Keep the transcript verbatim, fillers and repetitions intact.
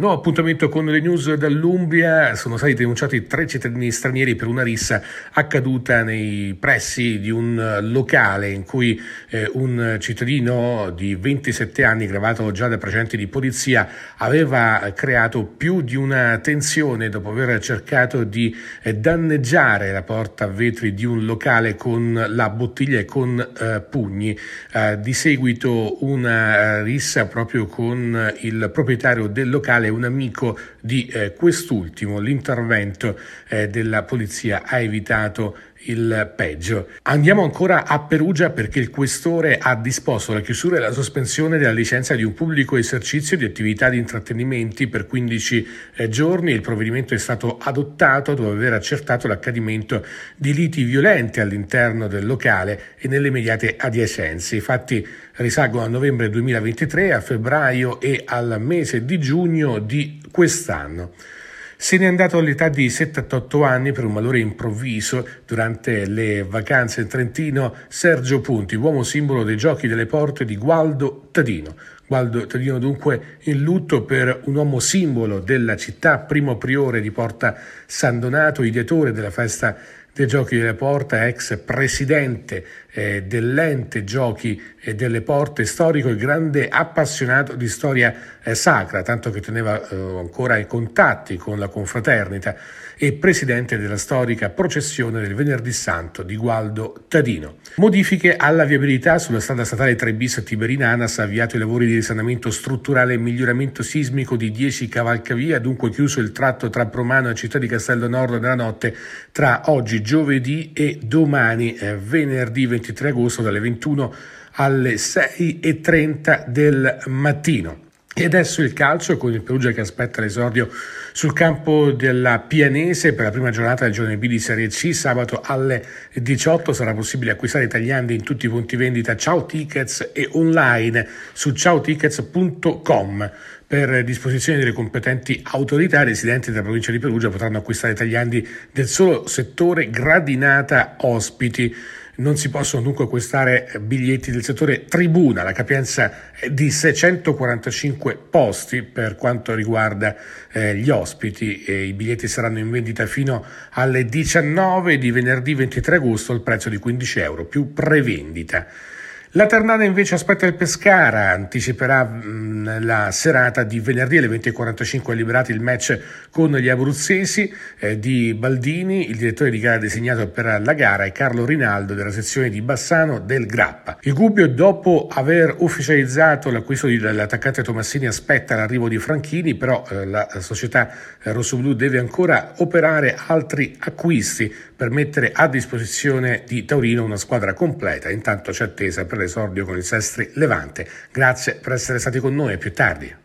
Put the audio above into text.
Nuovo appuntamento con le news dall'Umbria. Sono stati denunciati tre cittadini stranieri per una rissa accaduta nei pressi di un locale in cui eh, un cittadino di ventisette anni, gravato già da precedenti di polizia, aveva creato più di una tensione dopo aver cercato di eh, danneggiare la porta a vetri di un locale con la bottiglia e con eh, pugni. Eh, di seguito una rissa proprio con il proprietario del locale, un amico di eh, quest'ultimo. L'intervento eh, della polizia ha evitato il peggio. Andiamo ancora a Perugia, perché il questore ha disposto la chiusura e la sospensione della licenza di un pubblico esercizio di attività di intrattenimenti per quindici eh, giorni. Il provvedimento è stato adottato dopo aver accertato l'accadimento di liti violente all'interno del locale e nelle immediate adiacenze. I fatti risalgono a novembre duemilaventitré, a febbraio e al mese di giugno di quest'anno. Se n'è andato all'età di settantotto anni per un malore improvviso durante le vacanze in Trentino Sergio Punti, uomo simbolo dei Giochi delle Porte di Gualdo Tadino. Gualdo Tadino dunque in lutto per un uomo simbolo della città, primo priore di Porta San Donato, ideatore della festa dei Giochi delle Porte, ex presidente eh, dell'ente Giochi e delle Porte, storico e grande appassionato di storia eh, sacra, tanto che teneva eh, ancora i contatti con la confraternita, e presidente della storica processione del Venerdì Santo di Gualdo Tadino. Modifiche alla viabilità sulla strada statale tre bis Tiberi-Nanas, ha avviato i lavori di risanamento strutturale e miglioramento sismico di dieci cavalcavia, dunque chiuso il tratto tra Promano e Città di Castello Nord nella notte tra oggi giovedì e domani eh, venerdì ventitré agosto dalle ventuno alle sei e trenta del mattino. E adesso il calcio, con il Perugia che aspetta l'esordio sul campo della Pianese per la prima giornata del girone B di Serie C. Sabato alle diciotto sarà possibile acquistare i tagliandi in tutti i punti vendita Ciao Tickets e online su ciao tickets punto com. Per disposizione delle competenti autorità, i residenti della provincia di Perugia potranno acquistare tagliandi del solo settore gradinata ospiti. Non si possono dunque acquistare biglietti del settore tribuna. La capienza è di seicentoquarantacinque posti per quanto riguarda eh, gli ospiti, e i biglietti saranno in vendita fino alle diciannove di venerdì ventitré agosto al prezzo di quindici euro più prevendita. La Ternana invece aspetta il Pescara, anticiperà mh, la serata di venerdì alle venti e quarantacinque, liberati il match con gli abruzzesi eh, di Baldini. Il direttore di gara designato per la gara è Carlo Rinaldo della sezione di Bassano del Grappa. Il Gubbio, dopo aver ufficializzato l'acquisto dell'attaccante Tomassini, aspetta l'arrivo di Franchini, però eh, la società eh, rossoblù deve ancora operare altri acquisti per mettere a disposizione di Taurino una squadra completa. Intanto c'è attesa per l'esordio con il Sestri Levante. Grazie per essere stati con noi, a più tardi.